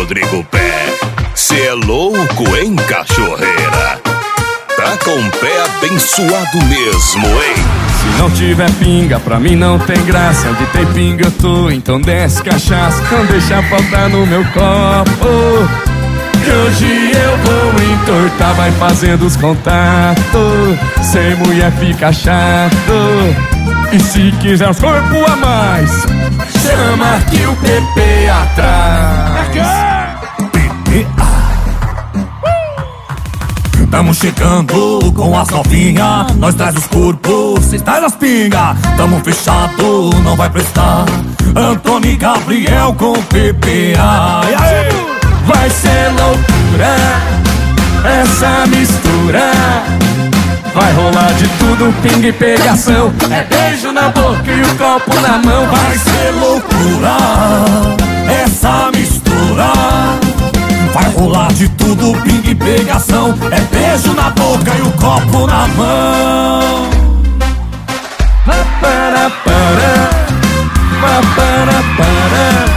Rodrigo Pé. Cê é louco, hein, cachorreira? Tá com o pé abençoado mesmo, hein? Se não tiver pinga, pra mim não tem graça. Onde tem pinga eu tô, então desce cachaça. Não deixa faltar no meu copo, que hoje eu vou entortar. Vai fazendo os contatos, sem mulher fica chato. E se quiser os corpos a mais, chama que o PP atrás. Tamo chegando com as novinhas, nós traz os corpos, cês traz as pingas. Tamo fechado, não vai prestar. Antônio e Gabriel com PPA. Vai ser loucura essa mistura. Vai rolar de tudo, pinga e pegação. É beijo na boca e o copo na mão. Vai ser loucura essa mistura. Vai rolar de tudo, pinga e pegação. É beijo na boca e o copo na mão. Para, para, para, para.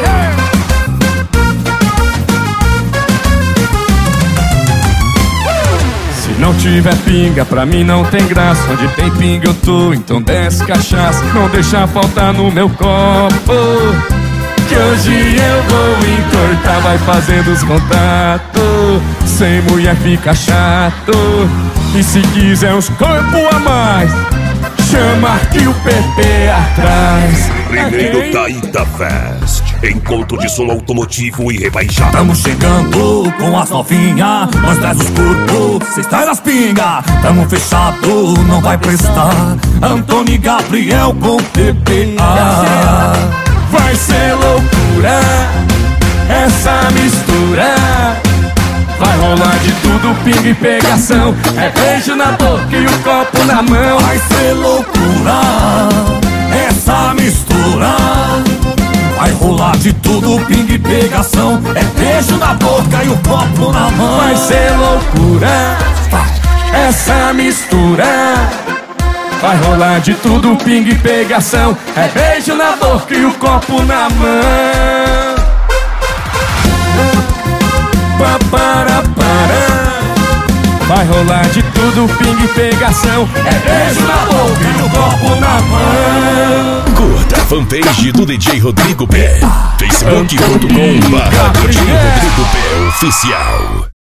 Se não tiver pinga, pra mim não tem graça. Onde tem pinga eu tô, então desce cachaça. Não deixa faltar no meu copo, que hoje eu vou entortar. Vai fazendo os contatos, sem mulher fica chato. E se quiser uns corpos a mais, chama que o PP atrás. Primeiro Taíta Fest, encontro de som automotivo e rebaixado. Tamo chegando com as novinhas, nós traz os corpos, cês traz as pingas. Tamo fechado, não vai prestar. Antônio e Gabriel com PPA. Vai ser loucura essa mistura. Vai rolar de tudo, pinga e pegação. É beijo na boca e o copo na mão. Vai ser loucura essa mistura. Vai rolar de tudo, pinga e pegação. É beijo na boca e o copo na mão. Vai ser loucura essa mistura. Vai rolar de tudo, pinga e pegação. É beijo na boca e o copo na mão. Para. Vai rolar de tudo, pinga e pegação. É beijo na boca e o copo na mão. Curta a fanpage do DJ Rodrigo Pé. Facebook.com/DJ Rodrigo Pé Oficial.